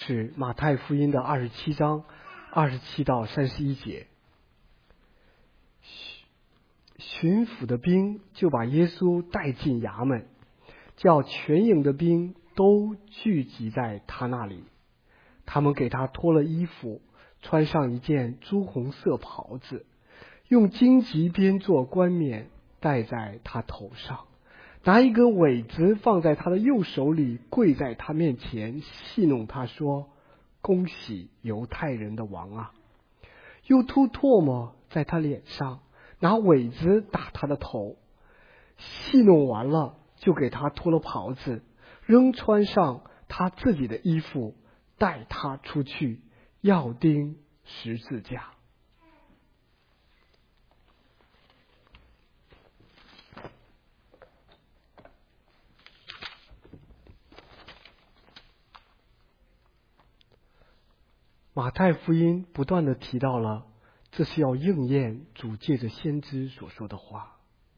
是马太福音的27章27到31节。巡抚的兵就把耶稣带进衙门，叫全营的兵都聚集在他那里。他们给他脱了衣服，穿上一件朱红色袍子，用荆棘编作冠冕戴在他头上，拿一根苇子放在他的右手里，跪在他面前戏弄他说：恭喜犹太人的王啊！又吐唾沫在他脸上，拿苇子打他的头。戏弄完了，就给他脱了袍子，仍穿上他自己的衣服，带他出去，要钉十字架。马太福音不断地提到了，这是要应验主借着先知所说的话，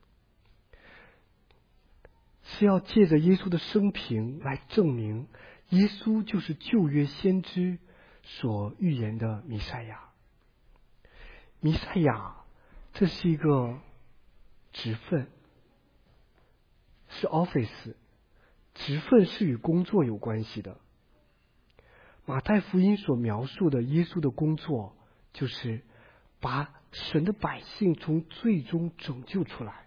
是要借着耶稣的生平来证明耶稣就是旧约先知所预言的弥赛亚。弥赛亚这是一个职分，是 office， 职分是与工作有关系的。马太福音所描述的耶稣的工作，就是把神的百姓从罪中拯救出来。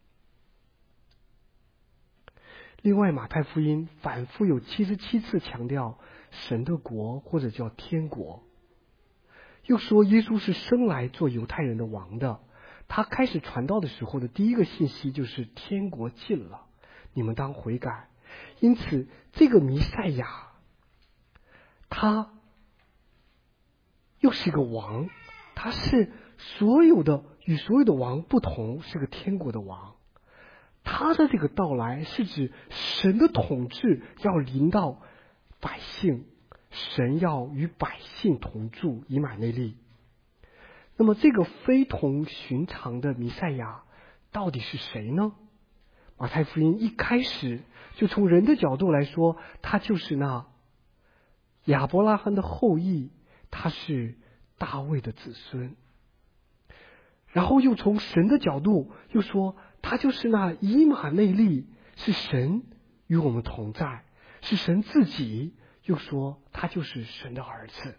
另外，马太福音反复有77次强调神的国，或者叫天国，又说耶稣是生来做犹太人的王的。他开始传道的时候的第一个信息就是天国近了，你们当悔改。因此这个弥赛亚他又是一个王，他是与所有的王不同，是个天国的王。他的这个到来是指神的统治要临到百姓，神要与百姓同住，以马内利。那么这个非同寻常的弥赛亚到底是谁呢？马太福音一开始就从人的角度来说，他就是那亚伯拉罕的后裔，他是大卫的子孙。然后又从神的角度又说，他就是那以马内利，是神与我们同在，是神自己，又说他就是神的儿子。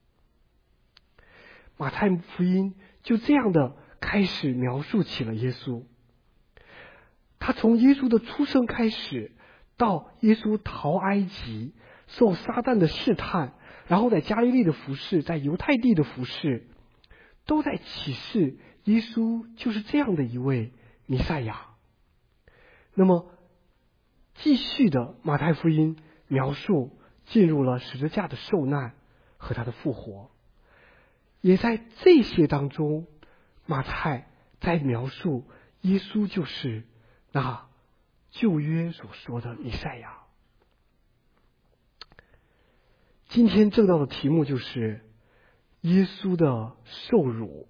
马太福音就这样的开始描述起了耶稣。他从耶稣的出生开始，到耶稣逃埃及，受撒旦的试探，然后在加利利的服事，在犹太地的服事，都在启示耶稣就是这样的一位弥赛亚。那么继续的马太福音描述进入了十字架的受难和他的复活，也在这些当中，马太在描述耶稣就是那旧约所说的弥赛亚。今天正道的题目就是耶稣的受辱。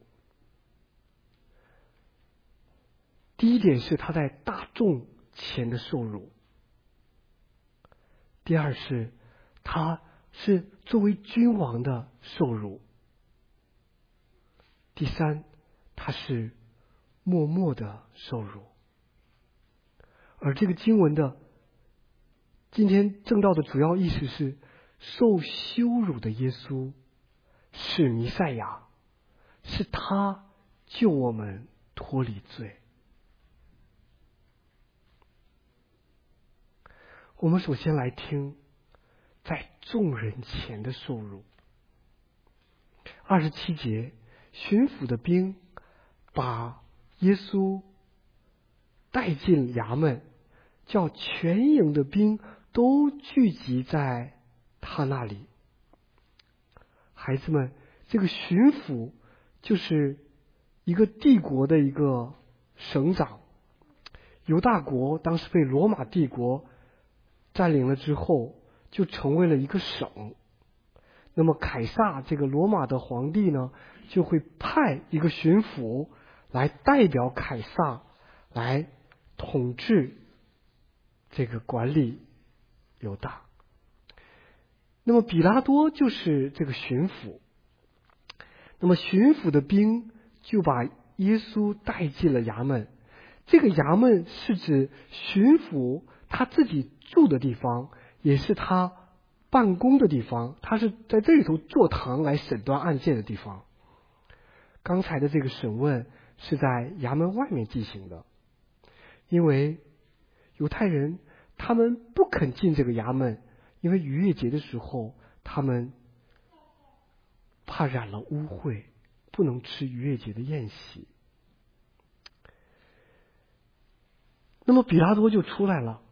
第一点是他在大众前的受辱，第二是他是作为君王的受辱，第三他是默默的受辱。而这个经文的今天正道的主要意思是，受羞辱的耶稣是弥赛亚，是他救我们脱离罪。我们首先来听在众人前的受辱。27节，巡抚的兵把耶稣带进衙门，叫全营的兵都聚集在他那里。孩子们，这个巡抚就是一个帝国的一个省长。犹大国当时被罗马帝国占领了之后，就成为了一个省。那么凯撒这个罗马的皇帝呢，就会派一个巡抚来代表凯撒来统治这个管理犹大。 那么比拉多就是这个巡抚，那么巡抚的兵就把耶稣带进了衙门。这个衙门是指巡抚他自己住的地方，也是他办公的地方，他是在这里头坐堂来审断案件的地方。刚才的这个审问是在衙门外面进行的，因为犹太人他们不肯进这个衙门，因为逾越节的时候他们怕染了污秽，不能吃逾越节的宴席。那么比拉多就出来了，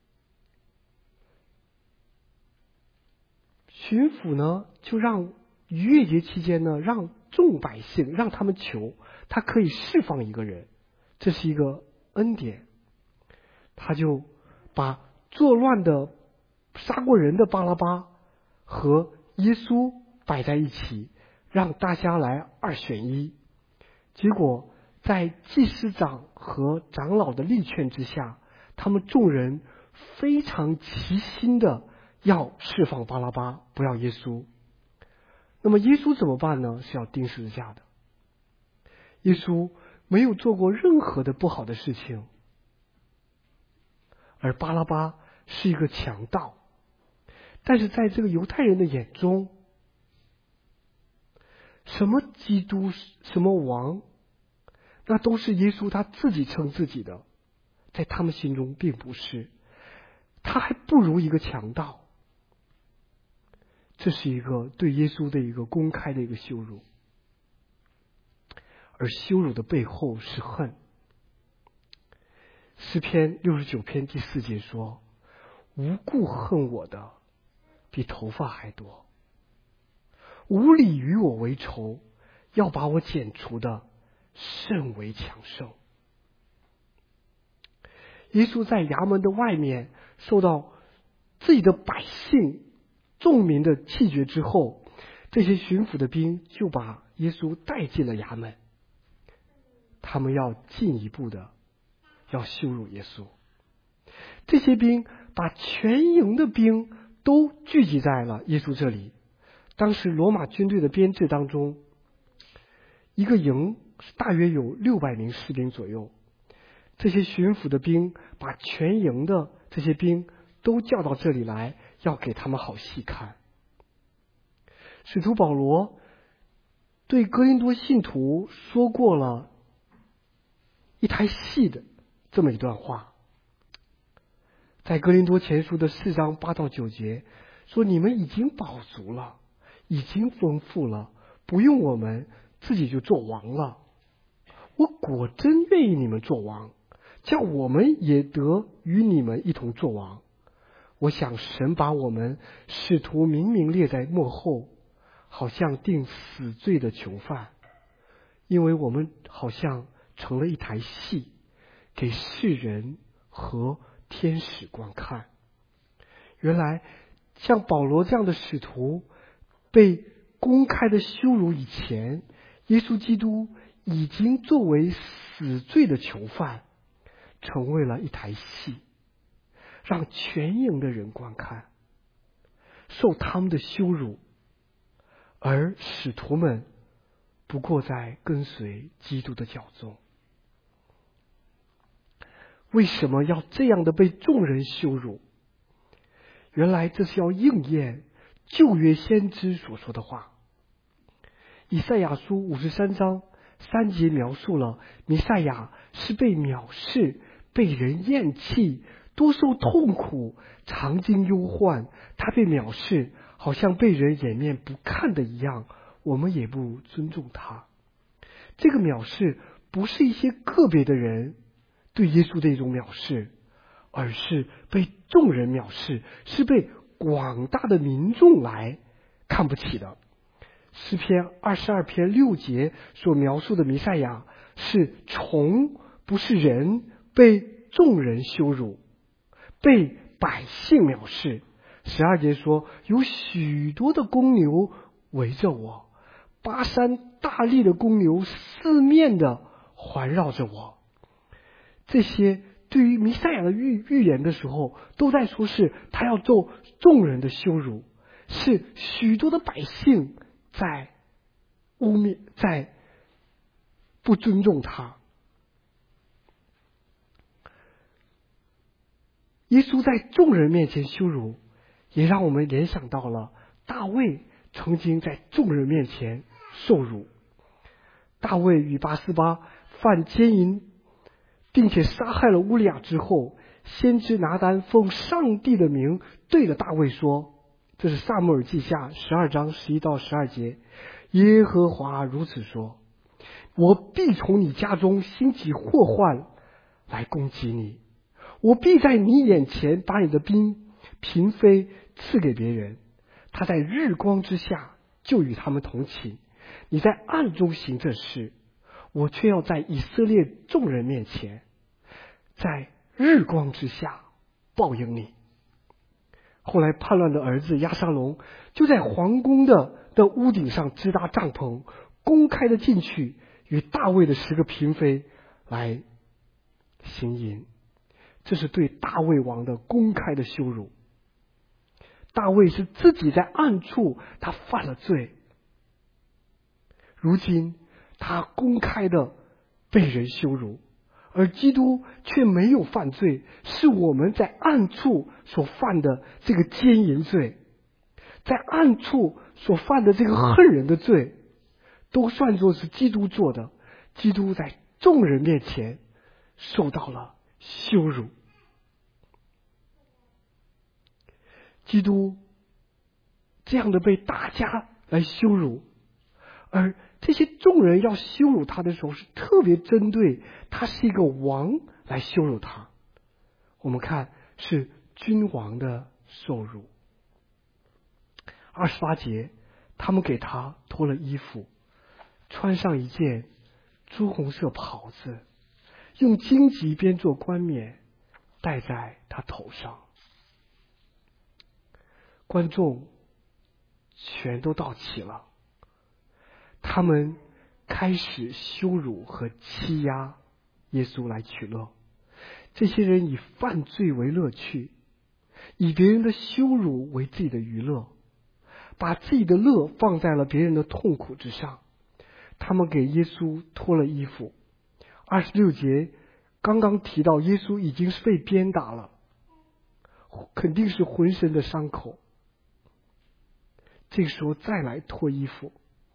巡抚呢就让逾越节期间呢，让众百姓让他们求，他可以释放一个人，这是一个恩典。他就把作乱的杀过人的巴拉巴和耶稣摆在一起，让大家来二选一。结果在祭司长和长老的力劝之下，他们众人非常齐心的要释放巴拉巴，不要耶稣。那么耶稣怎么办呢？是要钉十字架的。耶稣没有做过任何的不好的事情，而巴拉巴是一个强盗。但是在这个犹太人的眼中，什么基督什么王，那都是耶稣他自己称自己的，在他们心中并不是，他还不如一个强盗。这是一个对耶稣的一个公开的一个羞辱，而羞辱的背后是恨。诗篇69篇第4节说，无故恨我的比头发还多，无理与我为仇，要把我剪除的甚为强盛。耶稣在衙门的外面受到自己的百姓众民的弃绝之后，这些巡抚的兵就把耶稣带进了衙门，他们要进一步的要羞辱耶稣。这些兵把全营的兵都聚集在了耶稣这里。当时罗马军队的编制当中，一个营大约有600名士兵左右。这些巡抚的兵把全营的这些兵都叫到这里来，要给他们好戏看。使徒保罗对哥林多信徒说过了一台戏的这么一段话，在哥林多前书的4章8到9节说，你们已经饱足了，已经丰富了，不用我们自己就做王了。我果真愿意你们做王，叫我们也得与你们一同做王。我想神把我们使徒明明列在末后，好像定死罪的囚犯，因为我们好像成了一台戏，给世人和天使观看。原来像保罗这样的使徒被公开的羞辱以前，耶稣基督已经作为死罪的囚犯，成为了一台戏，让全营的人观看，受他们的羞辱，而使徒们不过在跟随基督的脚踪。为什么要这样的被众人羞辱？原来这是要应验旧约先知所说的话。以赛亚书53章3节描述了弥赛亚是被藐视、被人厌弃、多受痛苦、常经忧患，他被藐视，好像被人掩面不看的一样，我们也不尊重他。这个藐视不是一些个别的人对耶稣的一种藐视，而是被众人藐视，是被广大的民众来看不起的。诗篇22篇6节所描述的弥赛亚是虫，不是人，被众人羞辱，被百姓藐视。12节说，有许多的公牛围着我，巴山大力的公牛四面的环绕着我。这些对于弥赛亚的预言的时候，都在说是他要受众人的羞辱。 是许多的百姓在污蔑，在不尊重他。耶稣在众人面前羞辱，也让我们联想到了大卫曾经在众人面前受辱。大卫与拔示巴犯奸淫，并且杀害了乌利亚之后，先知拿单奉上帝的名对着大卫说，这是撒母耳记下12章11到12节，耶和华如此说，我必从你家中兴起祸患来攻击你，我必在你眼前把你的嫔妃赐给别人，他在日光之下就与他们同寝，你在暗中行这事，我却要在以色列众人面前，在日光之下报应你。后来叛乱的儿子押沙龙就在皇宫的屋顶上支搭帐篷，公开的进去与大卫的10个嫔妃来行淫，这是对大卫王的公开的羞辱。大卫是自己在暗处他犯了罪，如今他公开的被人羞辱，而基督却没有犯罪，是我们在暗处所犯的这个奸淫罪，在暗处所犯的这个恨人的罪，都算作是基督做的。基督在众人面前受到了羞辱。基督这样的被大家来羞辱，而这些众人要羞辱他的时候，是特别针对他是一个王来羞辱他。我们看是君王的受辱。28节，他们给他脱了衣服，穿上一件朱红色袍子，用荆棘编做冠冕戴在他头上。观众全都到齐了，他们开始羞辱和欺压耶稣来取乐。这些人以犯罪为乐趣，以别人的羞辱为自己的娱乐，把自己的乐放在了别人的痛苦之上。他们给耶稣脱了衣服。26节刚刚提到耶稣已经是被鞭打了，肯定是浑身的伤口。这个时候再来脱衣服，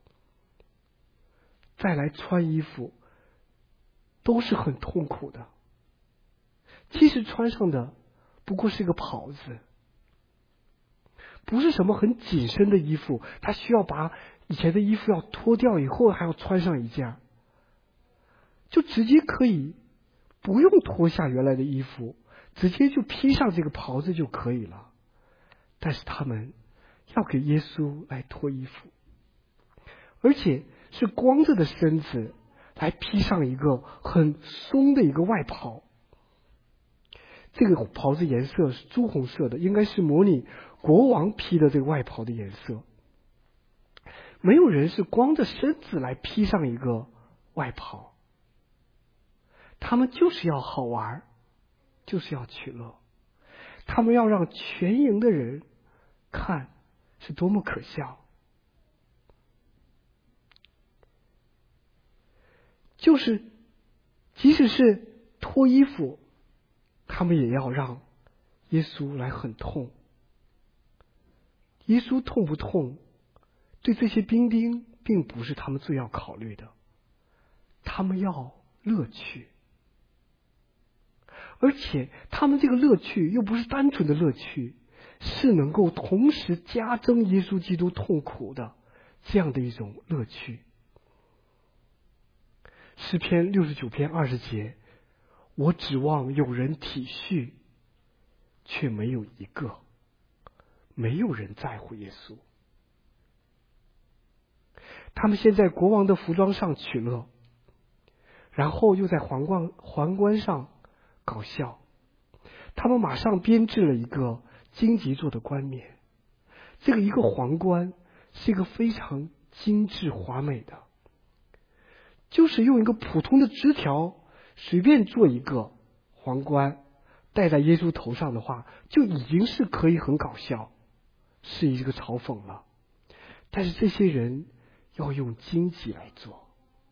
再来穿衣服，都是很痛苦的。其实穿上的不过是一个袍子，不是什么很紧身的衣服，他需要把以前的衣服要脱掉以后还要穿上一件，就直接可以不用脱下原来的衣服，直接就披上这个袍子就可以了。但是他们要给耶稣来脱衣服，而且是光着的身子来披上一个很松的一个外袍。这个袍子颜色是朱红色的，应该是模拟国王披的这个外袍的颜色。没有人是光着身子来披上一个外袍，他们就是要好玩，就是要取乐，他们要让全营的人看是多么可笑。就是即使是脱衣服，他们也要让耶稣来很痛。耶稣痛不痛，对这些兵丁并不是他们最要考虑的，他们要乐趣。而且他们这个乐趣又不是单纯的乐趣，是能够同时加增耶稣基督痛苦的这样的一种乐趣。诗篇69篇20节，我指望有人体恤，却没有一个，没有人在乎耶稣。他们先在国王的服装上取乐，然后又在皇冠上搞笑。他们马上编制了一个荆棘做的冠冕，这个一个皇冠是一个非常精致华美的，就是用一个普通的枝条随便做一个皇冠戴在耶稣头上的话，就已经是可以很搞笑， 是一个嘲讽了。但是这些人要用荆棘来做，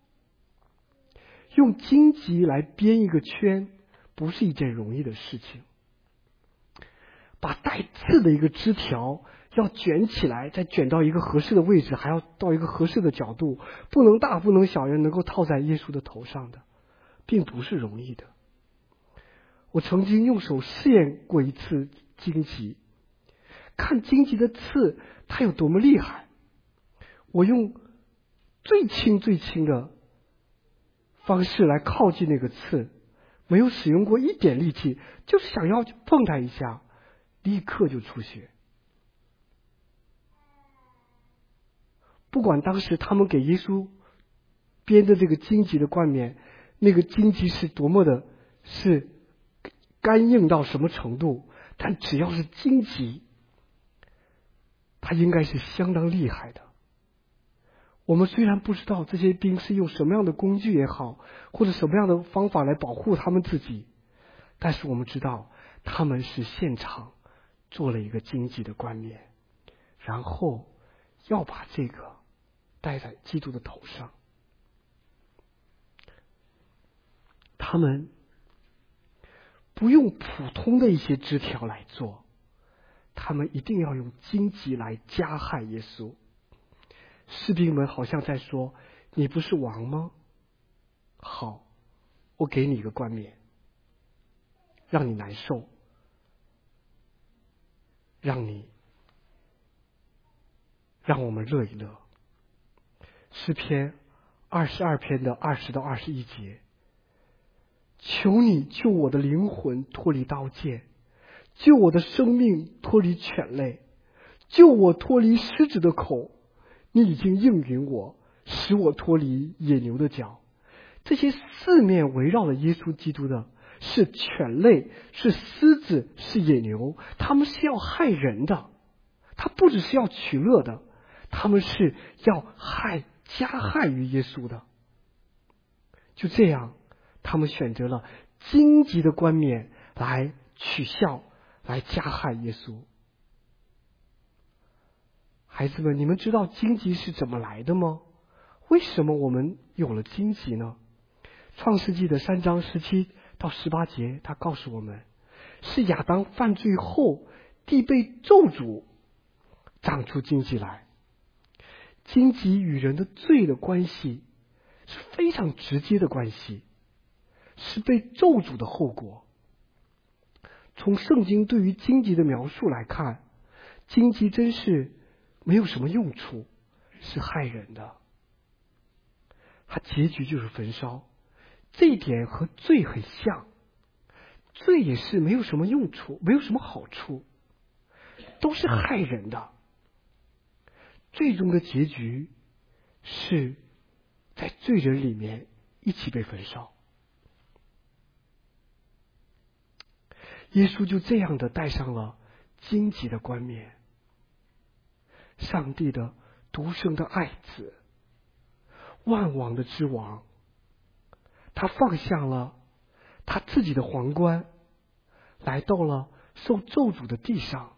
用荆棘来编一个圈，不是一件容易的事情。把带刺的一个枝条要卷起来，再卷到一个合适的位置，还要到一个合适的角度，不能大不能小，要能够套在耶稣的头上的，并不是容易的。我曾经用手试验过一次荆棘，看荆棘的刺它有多么厉害。我用最轻的方式来靠近那个刺，没有使用过一点力气，就是想要去碰它一下，立刻就出血。不管当时他们给耶稣编的这个荆棘的冠冕，那个荆棘是多么的是干硬到什么程度，但只要是荆棘，它应该是相当厉害的。我们虽然不知道这些兵是用什么样的工具也好，或者什么样的方法来保护他们自己，但是我们知道他们是现场做了一个荆棘的冠冕，然后要把这个戴在基督的头上。他们不用普通的一些枝条来做，他们一定要用荆棘来加害耶稣。士兵们好像在说，你不是王吗？好，我给你一个冠冕，让你难受，让我们乐一乐。诗篇22篇的20到21节，求你救我的灵魂脱离刀剑，救我的生命脱离犬类，救我脱离狮子的口。你已经应允我，使我脱离野牛的脚。这些四面围绕着耶稣基督的是犬类，是狮子，是野牛，他们是要害人的，他不只是要取乐的，他们是要加害于耶稣的。就这样，他们选择了荆棘的冠冕来取笑，来加害耶稣。孩子们，你们知道荆棘是怎么来的吗？为什么我们有了荆棘呢？创世纪的3章17到18节，他告诉我们，是亚当犯罪后，地被咒诅，长出荆棘来。荆棘与人的罪的关系是非常直接的关系，是被咒诅的后果。从圣经对于荆棘的描述来看，荆棘真是没有什么用处，是害人的，它结局就是焚烧。这一点和罪很像，罪也是没有什么用处，没有什么好处，都是害人的。最终的结局是在罪人里面一起被焚烧。耶稣就这样的戴上了荆棘的冠冕，上帝的独生的爱子，万王的之王，他放下了他自己的皇冠，来到了受咒诅的地上，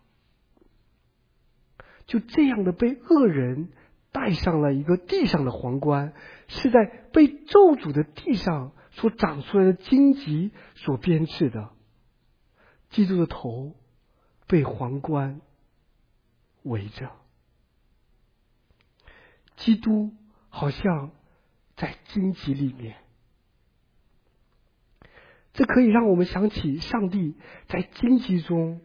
就这样的被恶人戴上了一个地上的皇冠，是在被咒诅的地上所长出来的荆棘所编制的。基督的头被皇冠围着，基督好像在荆棘里面。这可以让我们想起上帝在荆棘中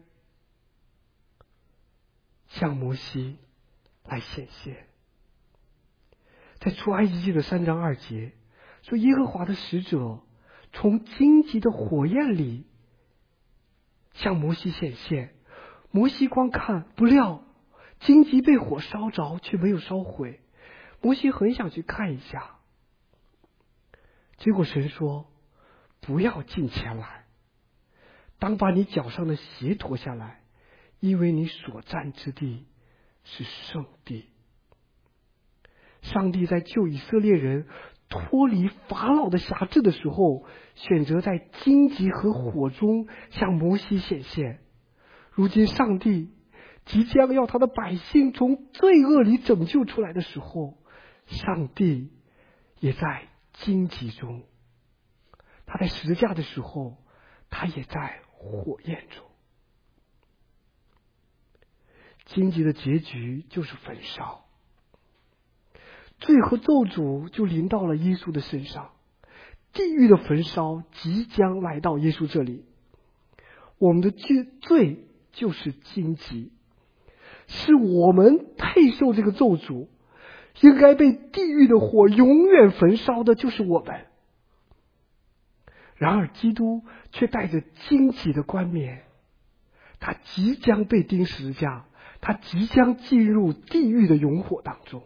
向摩西来显现。在出埃及记的3章2节说，耶和华的使者从荆棘的火焰里向摩西显现，摩西观看，不料荆棘被火烧着，却没有烧毁。摩西很想去看一下，结果神说，不要近前来，当把你脚上的鞋脱下来，因为你所站之地是圣地。上帝在救以色列人脱离法老的辖制的时候，选择在荆棘和火中向摩西显现。如今上帝即将要他的百姓从罪恶里拯救出来的时候，上帝也在荆棘中。他在十字架的时候，他也在火焰中。荆棘的结局就是焚烧，罪和咒诅就临到了耶稣的身上，地狱的焚烧即将来到耶稣这里。我们的罪就是荆棘，是我们配受这个咒诅，应该被地狱的火永远焚烧的就是我们。然而基督却带着荆棘的冠冕，他即将被钉十字架，他即将进入地狱的永火当中。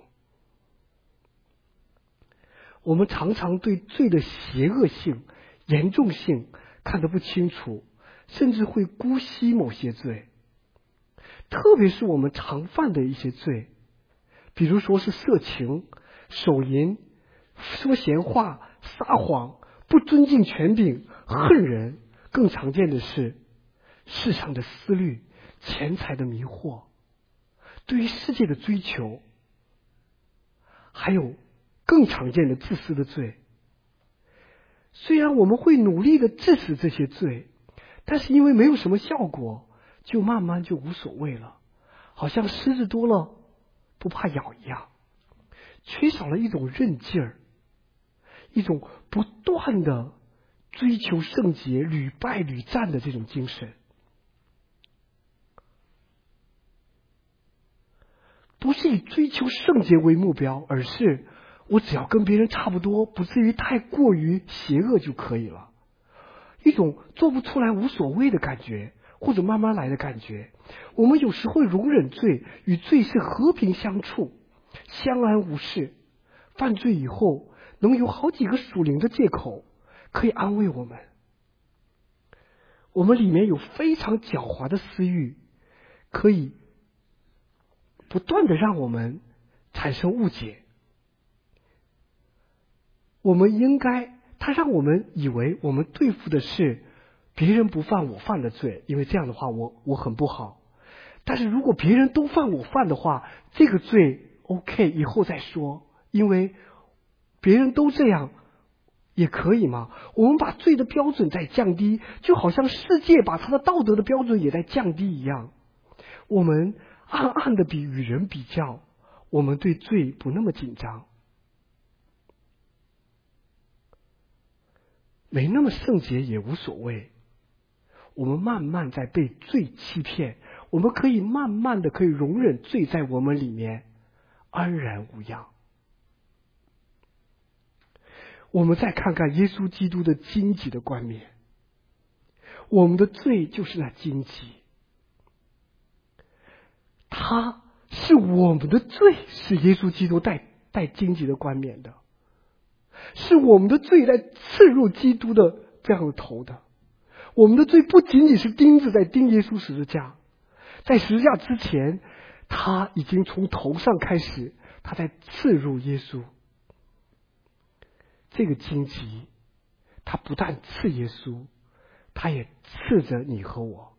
我们常常对罪的邪恶性、严重性看得不清楚，甚至会姑息某些罪，特别是我们常犯的一些罪，比如说是色情、手淫、说闲话、撒谎、不尊敬权柄、恨人。更常见的是世上的思虑、钱财的迷惑、对于世界的追求，还有更常见的自私的罪。虽然我们会努力的治死这些罪，但是因为没有什么效果，就慢慢就无所谓了，好像狮子多了不怕咬一样，缺少了一种韧劲儿，一种不断的追求圣洁、屡败屡战的这种精神。不是以追求圣洁为目标，而是我只要跟别人差不多，不至于太过于邪恶就可以了。一种做不出来无所谓的感觉，或者慢慢来的感觉。我们有时会容忍罪，与罪是和平相处，相安无事。犯罪以后能有好几个属灵的借口可以安慰我们。我们里面有非常狡猾的私欲，可以不断的让我们产生误解。我们应该，他让我们以为我们对付的是别人不犯我犯的罪，因为这样的话我很不好。但是如果别人都犯我犯的话，这个罪 OK 以后再说，因为别人都这样也可以嘛。我们把罪的标准在降低，就好像世界把他的道德的标准也在降低一样。我们暗暗的与人比较，我们对罪不那么紧张，没那么圣洁也无所谓。我们慢慢在被罪欺骗，我们可以慢慢的可以容忍罪在我们里面安然无恙。我们再看看耶稣基督的荆棘的冠冕，我们的罪就是那荆棘，他是我们的罪，是耶稣基督带荆棘的冠冕的，是我们的罪在刺入基督的这样的头的。我们的罪不仅仅是钉子在钉耶稣十字架，在十字架之前，他已经从头上开始，他在刺入耶稣。这个荆棘，他不但刺耶稣，他也刺着你和我。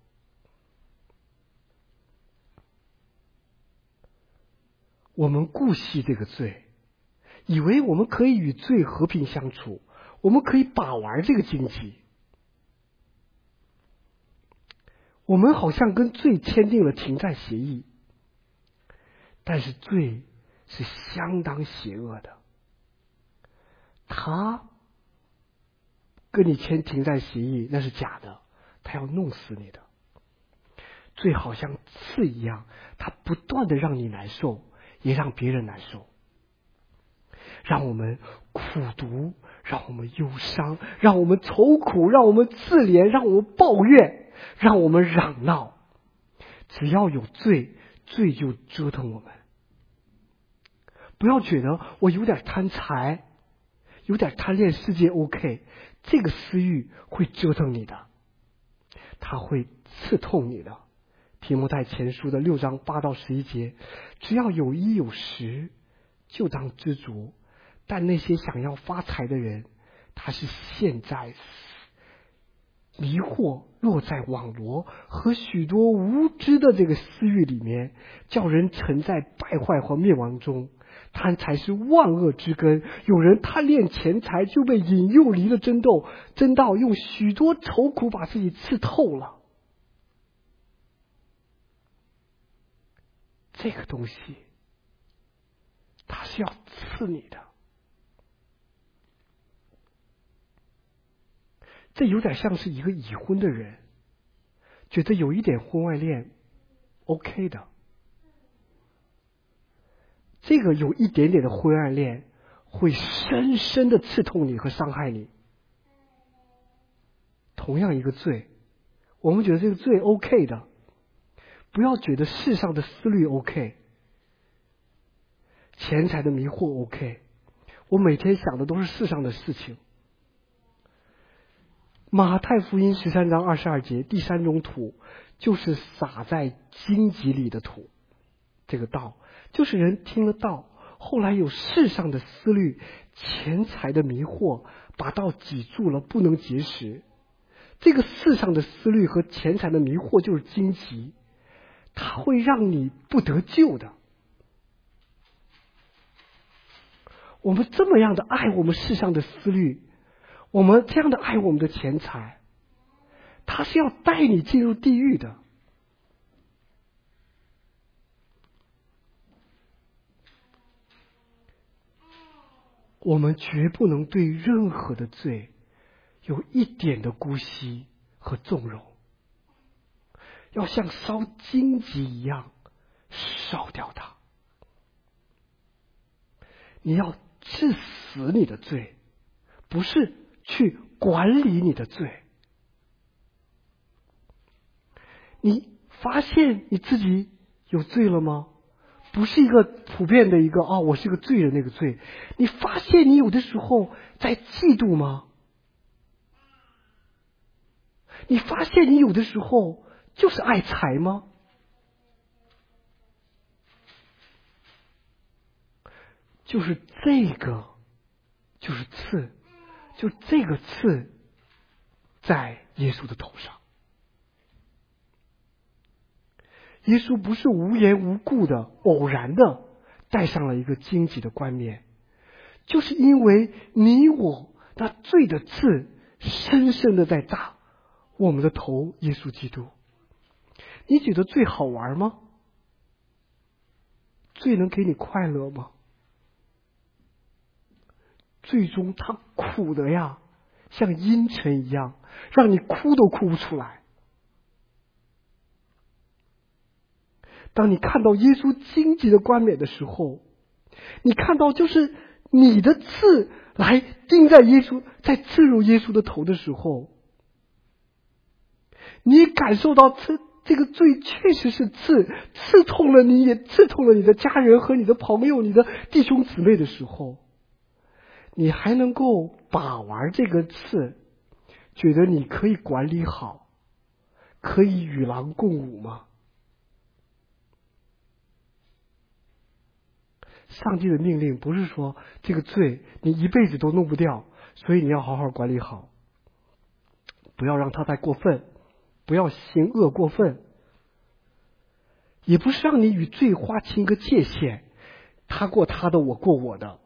我们顾惜这个罪，以为我们可以与罪和平相处，我们可以把玩这个荆棘。我们好像跟罪签订了停战协议，但是罪是相当邪恶的，他跟你签停战协议那是假的，他要弄死你的。罪好像刺一样，他不断的让你难受，也让别人难受，让我们苦毒，让我们忧伤，让我们愁苦，让我们自怜，让我们抱怨，让我们嚷闹。只要有罪，罪就折腾我们。不要觉得我有点贪财，有点贪恋世界 OK， 这个私欲会折腾你的，它会刺痛你的。提摩太前书的6章8到11节，只要有衣有食，就当知足。但那些想要发财的人，他是陷在迷惑落在网罗和许多无知的这个私欲里面，叫人沉在败坏和灭亡中。贪财是万恶之根，有人贪恋钱财，就被引诱离了真道，用许多愁苦把自己刺透了。这个东西它是要刺你的。这有点像是一个已婚的人觉得有一点婚外恋 OK 的，这个有一点点的婚外恋会深深的刺痛你和伤害你。同样一个罪，我们觉得这个罪 OK 的，不要觉得世上的思虑 OK， 钱财的迷惑 OK， 我每天想的都是世上的事情。马太福音13章22节，第三种土就是撒在荆棘里的土。这个道就是人听了道，后来有世上的思虑、钱财的迷惑，把道挤住了，不能结实。这个世上的思虑和钱财的迷惑就是荆棘，它会让你不得救的。我们这么样的爱我们世上的思虑，我们这样的爱我们的钱财，它是要带你进入地狱的。我们绝不能对任何的罪有一点的姑息和纵容，要像烧荆棘一样烧掉它。你要治死你的罪，不是去管理你的罪。你发现你自己有罪了吗？不是一个普遍的一个我是个罪人那个罪。你发现你有的时候在嫉妒吗？你发现你有的时候就是爱财吗？就是这个，就是刺，就这个刺在耶稣的头上。耶稣不是无缘无故的、偶然的戴上了一个荆棘的冠冕，就是因为你我那罪的刺深深的在扎我们的头。耶稣基督，你觉得罪好玩吗？罪能给你快乐吗？最终它苦的呀，像阴沉一样，让你哭都哭不出来。当你看到耶稣荆棘的冠冕的时候，你看到就是你的刺来钉在耶稣，在刺入耶稣的头的时候，你感受到这个罪确实是刺痛了你，也刺痛了你的家人和你的朋友、你的弟兄姊妹的时候，你还能够把玩这个刺，觉得你可以管理好，可以与狼共舞吗？上帝的命令不是说这个罪你一辈子都弄不掉，所以你要好好管理好，不要让它再过分，不要行恶过分，也不是让你与罪划清个界限，他过他的，我过我的，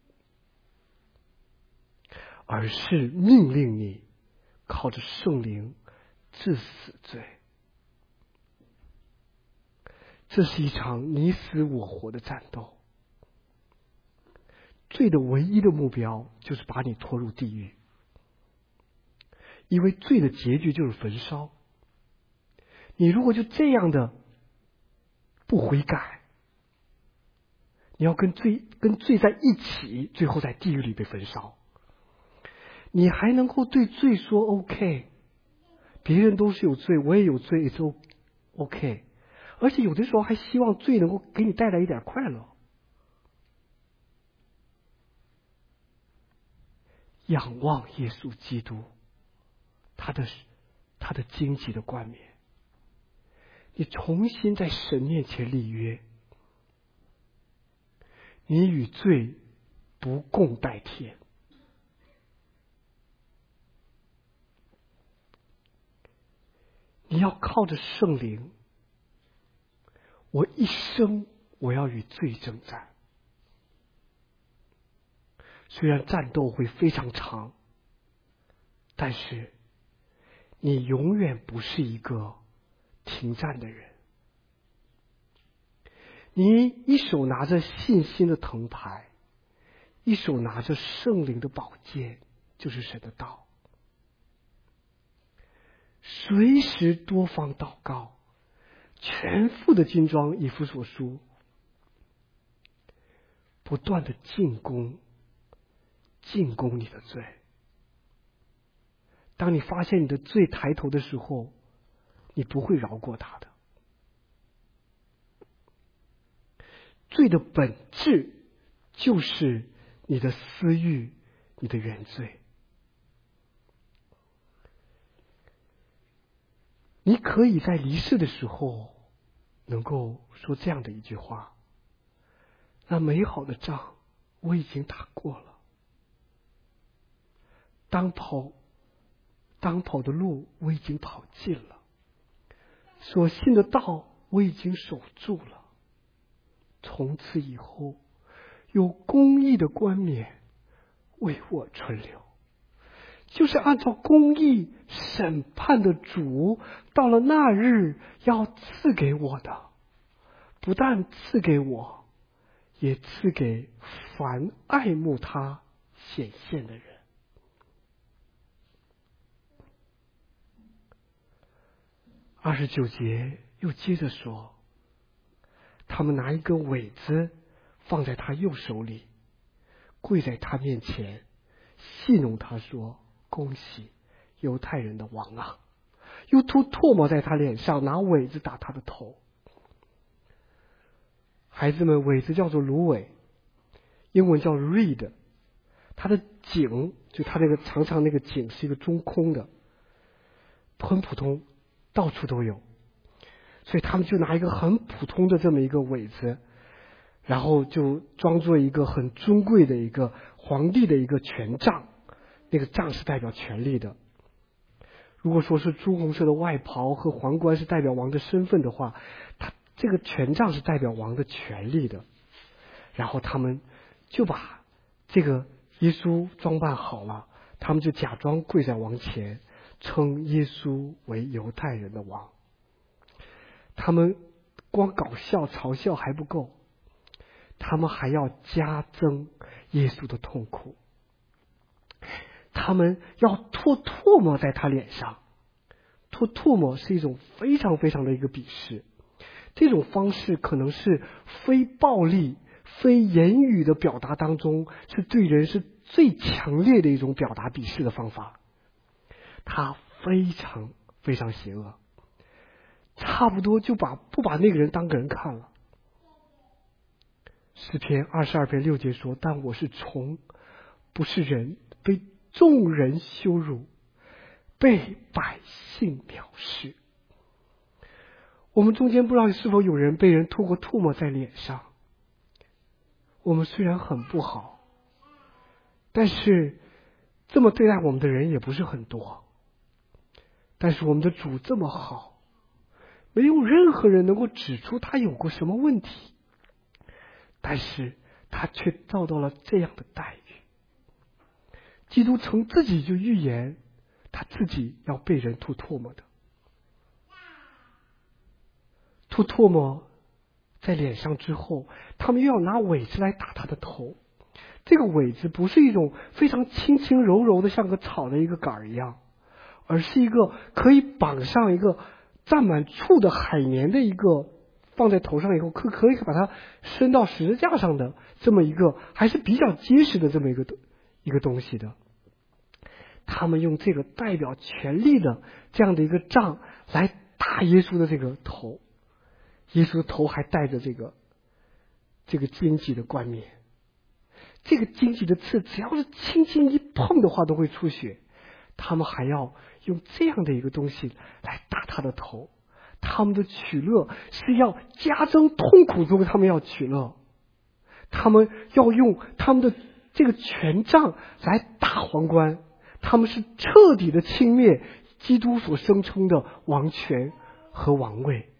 而是命令你靠着圣灵治死罪。这是一场你死我活的战斗。罪的唯一的目标就是把你拖入地狱，因为罪的结局就是焚烧。你如果就这样的不悔改，你要跟罪在一起，最后在地狱里被焚烧。你还能够对罪说 OK， 别人都是有罪，我也有罪， it's OK， 而且有的时候还希望罪能够给你带来一点快乐。仰望耶稣基督，他的荆棘的冠冕，你重新在神面前立约，你与罪不共戴天。 你要靠着圣灵，我一生我要与罪征战。虽然战斗会非常长，但是你永远不是一个停战的人。你一手拿着信心的藤牌，一手拿着圣灵的宝剑，就是神的道。随时多方祷告，全副的军装，以弗所书，不断的进攻你的罪。当你发现你的罪抬头的时候，你不会饶过他的。罪的本质就是你的私欲，你的原罪。你可以在离世的时候能够说这样的一句话：那美好的仗我已经打过了，当跑的路我已经跑尽了，所信的道我已经守住了。从此以后，有公义的冠冕为我存留。就是按照公义审判的主，到了那日要赐给我的，不但赐给我，也赐给凡爱慕他显现的人。29节又接着说，他们拿一根苇子放在他右手里，跪在他面前，戏弄他说：恭喜犹太人的王啊！又吐唾沫在他脸上，拿苇子打他的头。孩子们，苇子叫做芦苇，英文叫 reed， 它的颈，就它那个长长那个颈是一个中空的，很普通，到处都有。所以他们就拿一个很普通的这么一个苇子，然后就装作一个很尊贵的一个皇帝的一个权杖，那个杖是代表权力的。如果说是朱红色的外袍和皇冠是代表王的身份的话，他这个权杖是代表王的权力的。然后他们就把这个耶稣装扮好了，他们就假装跪在王前，称耶稣为犹太人的王。他们光搞笑嘲笑还不够，他们还要加增耶稣的痛苦。他们要吐唾沫在他脸上，吐唾沫是一种非常非常的一个鄙视。这种方式可能是非暴力、非言语的表达当中，是对人是最强烈的一种表达鄙视的方法。他非常非常邪恶，差不多就不把那个人当个人看了。诗篇22篇6节说：但我是虫，不是人，被众人羞辱，被百姓藐视。我们中间不知道是否有人被人吐过唾沫在脸上。我们虽然很不好，但是这么对待我们的人也不是很多。但是我们的主这么好，没有任何人能够指出他有过什么问题，但是他却遭到了这样的待遇。基督曾自己就预言，他自己要被人吐唾沫的。吐唾沫在脸上之后，他们又要拿苇子来打他的头。这个苇子不是一种非常轻轻柔柔的像个草的一个杆一样，而是一个可以绑上一个沾满醋的海绵的一个，放在头上以后可以把它伸到十字架上的这么一个还是比较结实的这么一个东西的。他们用这个代表权力的这样的一个杖来打耶稣的这个头。耶稣的头还带着这个荆棘的冠冕，这个荆棘的刺只要是轻轻一碰的话都会出血。他们还要用这样的一个东西来打他的头。他们的取乐是要加增痛苦中他们要取乐，他们要用他们的这个权杖来打皇冠，他们是彻底的轻蔑基督所声称的王权和王位。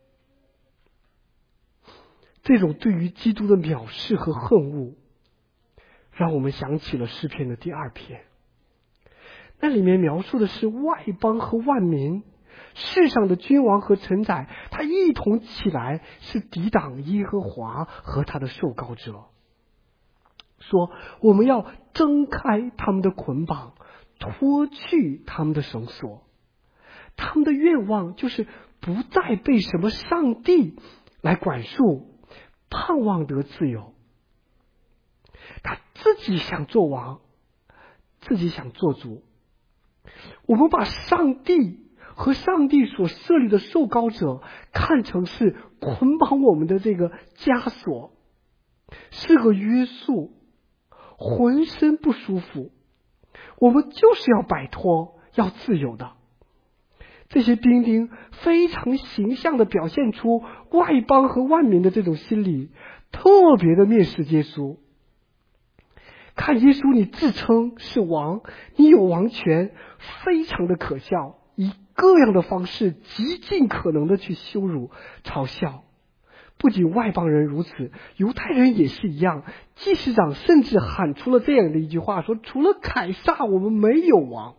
这种对于基督的藐视和恨恶，让我们想起了诗篇的第2篇。那里面描述的是外邦和万民，世上的君王和臣宰，他一同起来，是抵挡耶和华和他的受膏者。说我们要挣开他们的捆绑，脱去他们的绳索。他们的愿望就是不再被什么上帝来管束，盼望得自由。他自己想做王，自己想做主。我们把上帝和上帝所设立的受膏者看成是捆绑我们的这个枷锁，是个约束，浑身不舒服。我们就是要摆脱，要自由的。这些兵丁非常形象地表现出外邦和万民的这种心理，特别的蔑视耶稣。看耶稣，你自称是王，你有王权，非常的可笑，以各样的方式极尽可能的去羞辱、嘲笑。不仅外邦人如此，犹太人也是一样。祭司长甚至喊出了这样的一句话，说除了凯撒，我们没有王。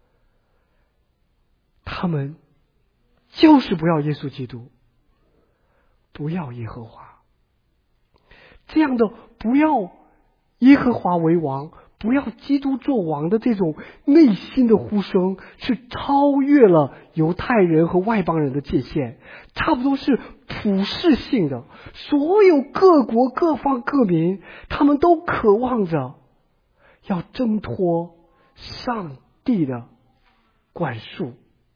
他们就是不要耶稣基督，不要耶和华。这样的不要耶和华为王，不要基督做王的这种内心的呼声，是超越了犹太人和外邦人的界限，差不多是普世性的。所有各国各方各民，他们都渴望着要挣脱上帝的管束。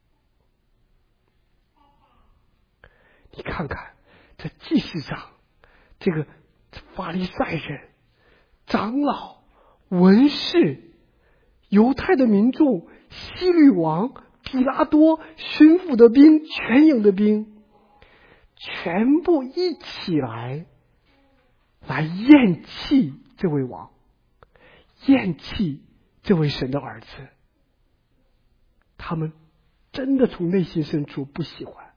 你看看这祭司长，这个法利赛人、长老、文士、犹太的民众、希律王、比拉多、巡抚的兵、全营的兵，全部一起来厌弃这位王，厌弃这位神的儿子。他们真的从内心深处不喜欢。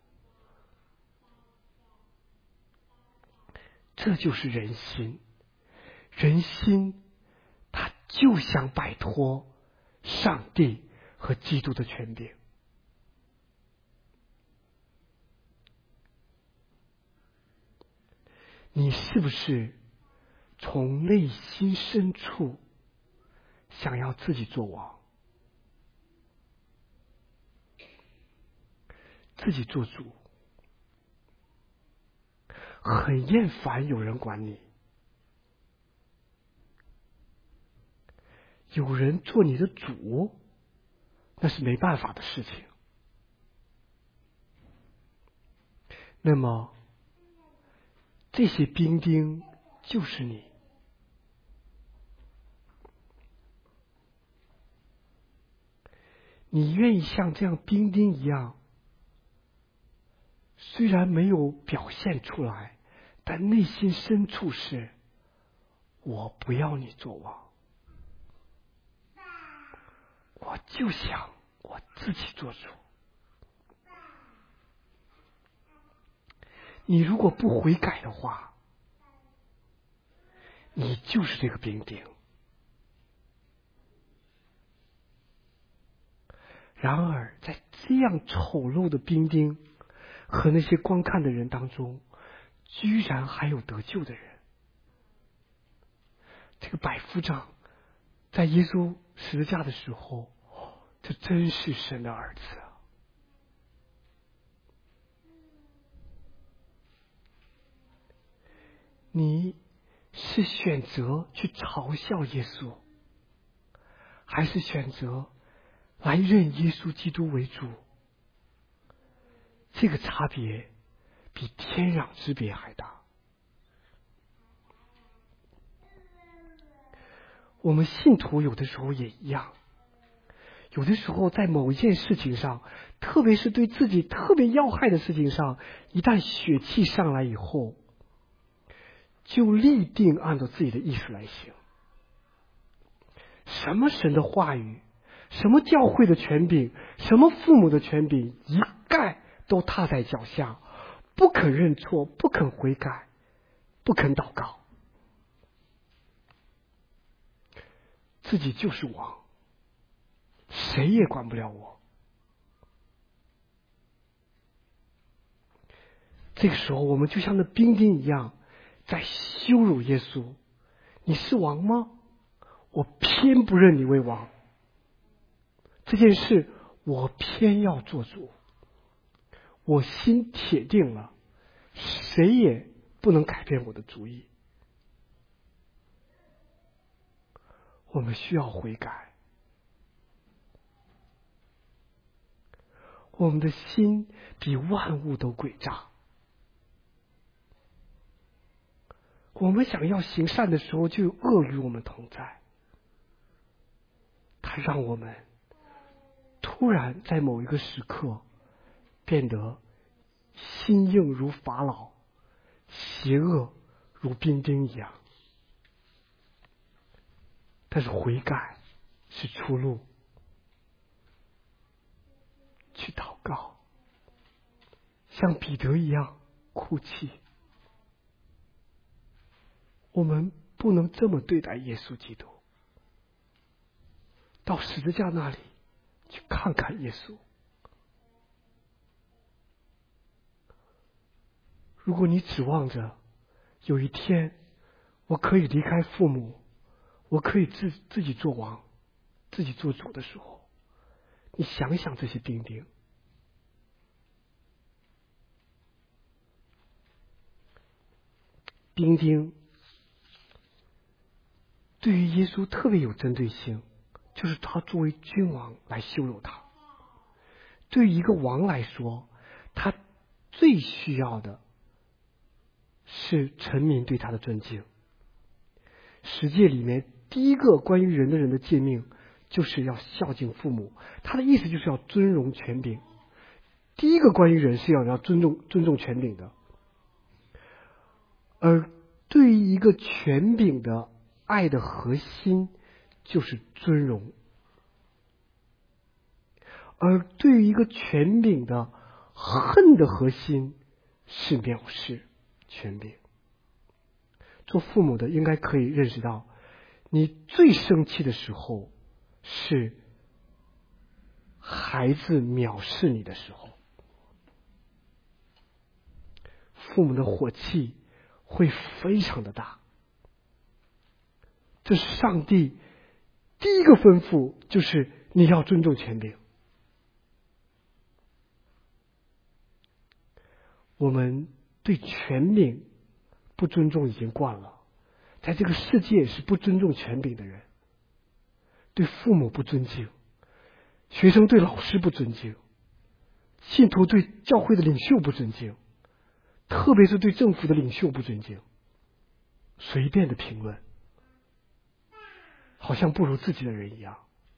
这就是人心，人心他就想摆脱上帝和基督的权柄。你是不是从内心深处想要自己做王，自己做主？很厌烦有人管你，有人做你的主，那是没办法的事情。那么这些兵丁就是你。你愿意像这样兵丁一样，虽然没有表现出来，但内心深处是我不要你做王，我就想我自己做主。你如果不悔改的话，你就是这个兵丁。然而在这样丑陋的兵丁和那些观看的人当中，居然还有得救的人。这个百夫长在耶稣十字架的时候，这真是神的儿子啊！你是选择去嘲笑耶稣，还是选择来认耶稣基督为主？这个差别比天壤之别还大。我们信徒有的时候也一样，有的时候在某一件事情上，特别是对自己特别要害的事情上，一旦血气上来以后，就立定按照自己的意思来行。什么神的话语， 什么教会的权柄，什么父母的权柄，一概都踏在脚下，不肯认错，不肯悔改，不肯祷告，自己就是王，谁也管不了我。这个时候我们就像那兵丁一样，在羞辱耶稣。你是王吗？我偏不认你为王，这件事我偏要做主，我心铁定了，谁也不能改变我的主意。我们需要悔改，我们的心比万物都诡诈。我们想要行善的时候，就有恶与我们同在。它让我们突然在某一个时刻变得心硬如法老，邪恶如兵丁一样。但是悔改是出路，去祷告，像彼得一样哭泣。我们不能这么对待耶稣基督，到十字架那里去看看耶稣。如果你指望着有一天我可以离开父母，我可以自己做王，自己做主的时候，你想想这些兵丁，兵丁对于耶稣特别有针对性，就是他作为君王来羞辱他。对于一个王来说，他最需要的是臣民对他的尊敬。十诫里面第一个关于人的诫命就是要孝敬父母，他的意思就是要尊荣权柄。第一个关于人是要尊重权柄的。而对于一个权柄的爱的核心就是尊荣，而对于一个权柄的恨的核心是藐视权柄。做父母的应该可以认识到，你最生气的时候是孩子藐视你的时候，父母的火气会非常的大。这是上帝第一个吩咐，就是你要尊重权柄。我们对权柄不尊重已经惯了，在这个世界是不尊重权柄的人，对父母不尊敬，学生对老师不尊敬，信徒对教会的领袖不尊敬，特别是对政府的领袖不尊敬，随便的评论，好像不如自己的人一样。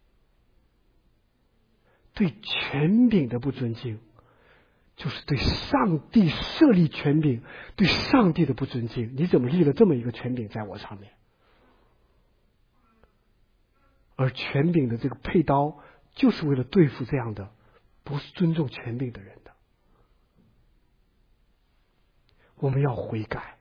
对权柄的不尊敬，就是对上帝设立权柄，对上帝的不尊敬。你怎么立了这么一个权柄在我上面？而权柄的这个配刀，就是为了对付这样的不是尊重权柄的人的。我们要悔改。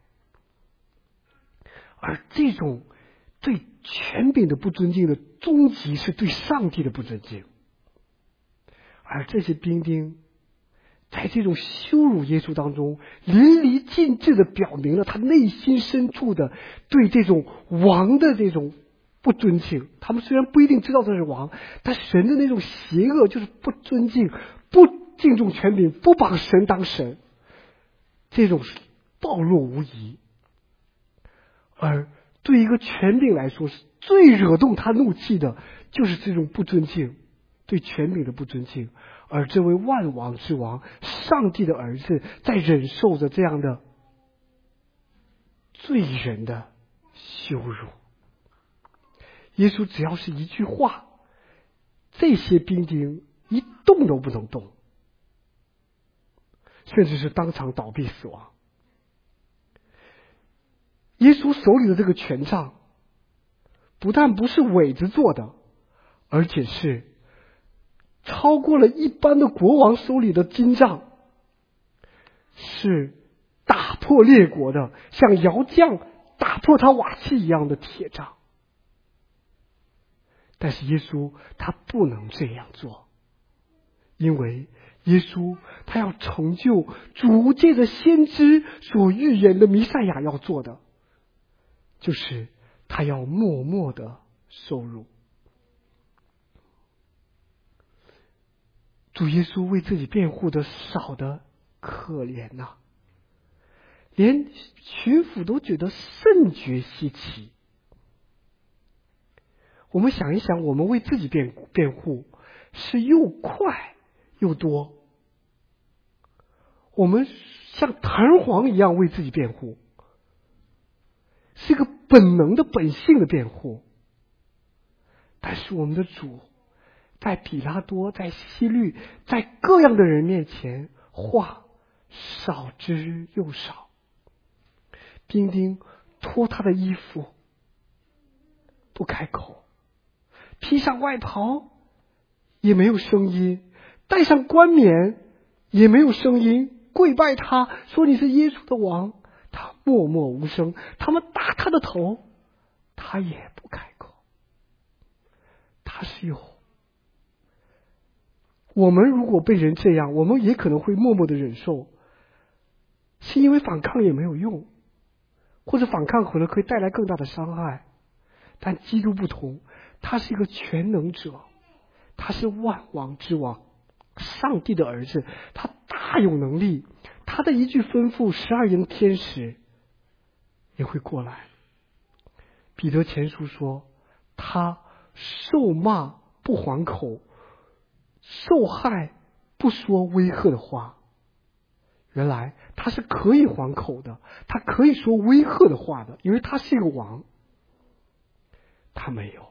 而这种对权柄的不尊敬的终极是对上帝的不尊敬。而这些兵丁在这种羞辱耶稣当中，淋漓尽致的表明了他内心深处的对这种王的这种不尊敬。他们虽然不一定知道这是王，但神的那种邪恶就是不尊敬，不敬重权柄，不把神当神，这种暴露无遗。而对一个权柄来说，是最惹动他怒气的就是这种不尊敬，对权柄的不尊敬。而这位万王之王，上帝的儿子，在忍受着这样的罪人的羞辱。耶稣只要是一句话，这些兵丁一动都不能动，甚至是当场倒闭死亡。耶稣手里的这个权杖，不但不是苇子做的，而且是超过了一般的国王手里的金杖，是打破列国的，像窑匠打破他瓦器一样的铁杖。但是耶稣他不能这样做，因为耶稣他要成就主借着先知所预言的弥赛亚要做的，就是他要默默的受辱。主耶稣为自己辩护的少的可怜呐，连巡抚都觉得甚觉稀奇。我们想一想，我们为自己辩护是又快又多，我们像弹簧一样为自己辩护，是一个本能的本性的辩护。但是我们的主在比拉多，在希律，在各样的人面前，话少之又少。兵丁脱他的衣服，不开口，披上外袍也没有声音，戴上冠冕也没有声音，跪拜他说你是耶稣的王，他默默无声。他们打他的头，他也不开口。他是有，我们如果被人这样，我们也可能会默默的忍受，是因为反抗也没有用，或者反抗可能可以带来更大的伤害。但基督不同，他是一个全能者，他是万王之王，上帝的儿子，他大有能力，他的一句吩咐，12营天使也会过来。彼得前书说，他受骂不还口，受害不说威吓的话。原来他是可以还口的，他可以说威吓的话的，因为他是一个王。他没有，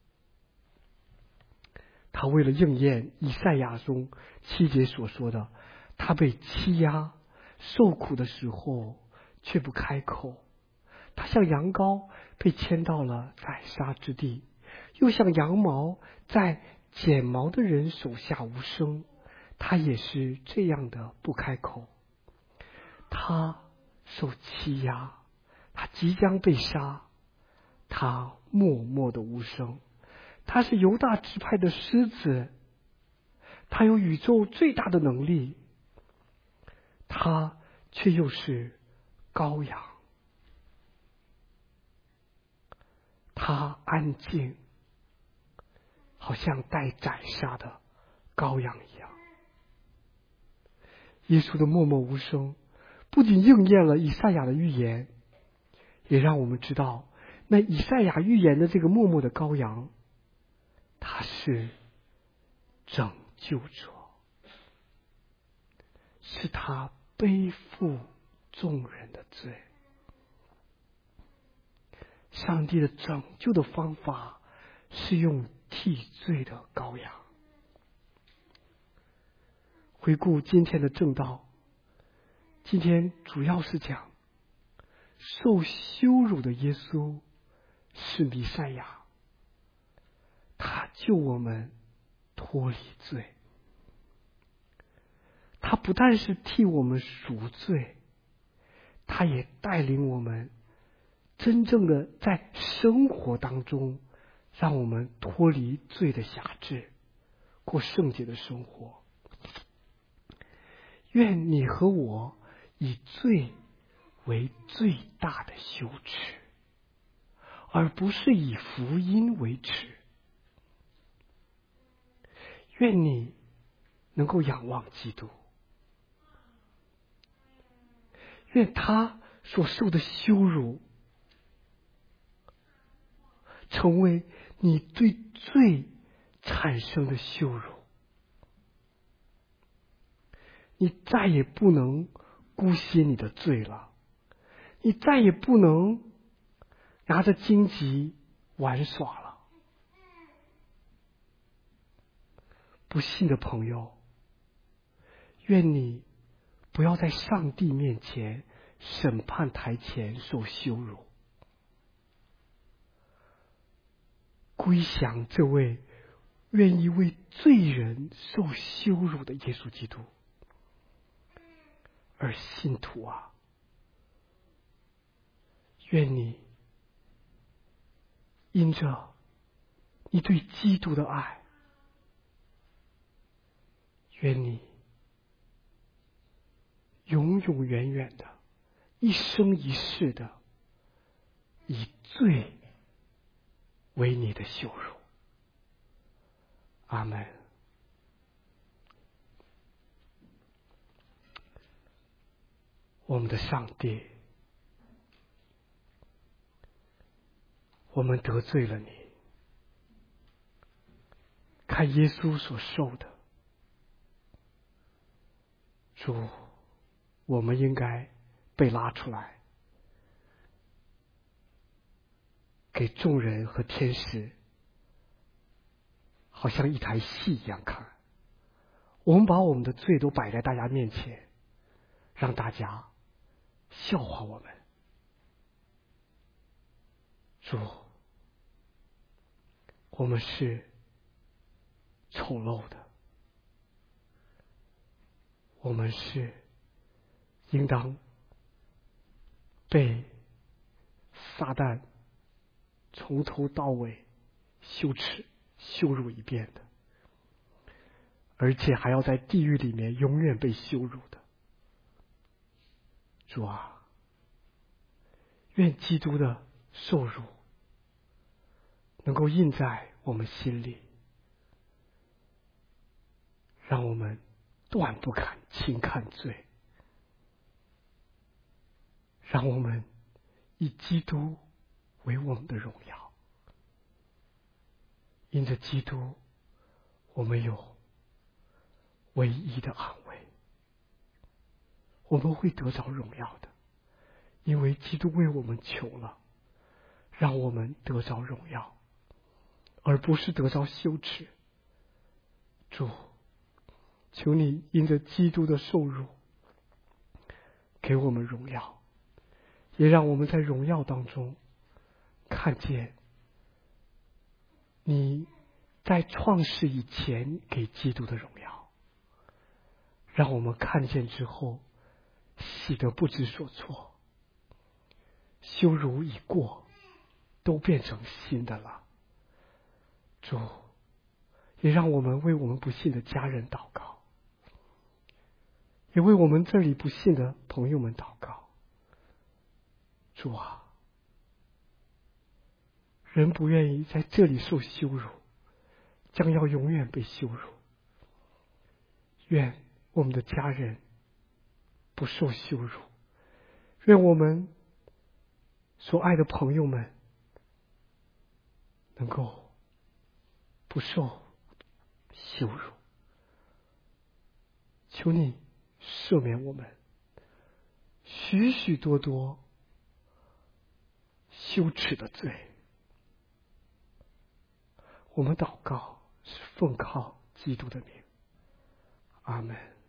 他为了应验以赛亚中7节所说的，他被欺压受苦的时候却不开口，他像羊羔被牵到了宰杀之地，又像羊毛在剪毛的人手下无声，他也是这样的不开口。他受欺压，他即将被杀，他默默的无声。他是犹大支派的狮子，他有宇宙最大的能力，他却又是羔羊。他安静，好像待宰杀的羔羊一样。耶稣的默默无声不仅应验了以赛亚的预言，也让我们知道那以赛亚预言的这个默默的羔羊，他是拯救者，是他背负众人的罪。上帝的拯救的方法是用替罪的羔羊。回顾今天的正道，今天主要是讲受羞辱的耶稣是弥赛亚，他救我们脱离罪，他不但是替我们赎罪，他也带领我们真正的在生活当中让我们脱离罪的辖制，过圣洁的生活。愿你和我以罪为最大的羞耻，而不是以福音为耻。愿你能够仰望基督，愿他所受的羞辱成为你对罪产生的羞辱。你再也不能姑息你的罪了，你再也不能拿着荆棘玩耍了。不信的朋友，愿你不要在上帝面前审判台前受羞辱，归降这位愿意为罪人受羞辱的耶稣基督。而信徒啊，愿你因着你对基督的爱，愿你永永远远的、一生一世的以罪为你的羞辱。阿们。我们的上帝，我们得罪了你，看耶稣所受的，主，我们应该被拉出来，给众人和天使好像一台戏一样看。我们把我们的罪都摆在大家面前，让大家笑话我们。主，我们是丑陋的，我们是应当被撒旦从头到尾羞耻羞辱一遍的，而且还要在地狱里面永远被羞辱的。主啊，愿基督的受辱能够印在我们心里，让我们断不敢轻看罪，让我们以基督为我们的荣耀。因着基督，我们有唯一的安慰，我们会得着荣耀的，因为基督为我们求了，让我们得着荣耀，而不是得着羞耻。主，求你因着基督的受辱，给我们荣耀，也让我们在荣耀当中看见你在创世以前给基督的荣耀，让我们看见之后喜得不知所措，羞辱已过，都变成新的了。主，也让我们为我们不信的家人祷告，也为我们这里不信的朋友们祷告。主啊，人不愿意在这里受羞辱，将要永远被羞辱。愿我们的家人不受羞辱，愿我们所爱的朋友们能够不受羞辱。求你赦免我们许许多多羞耻的罪。我们祷告是奉靠基督的名，阿们。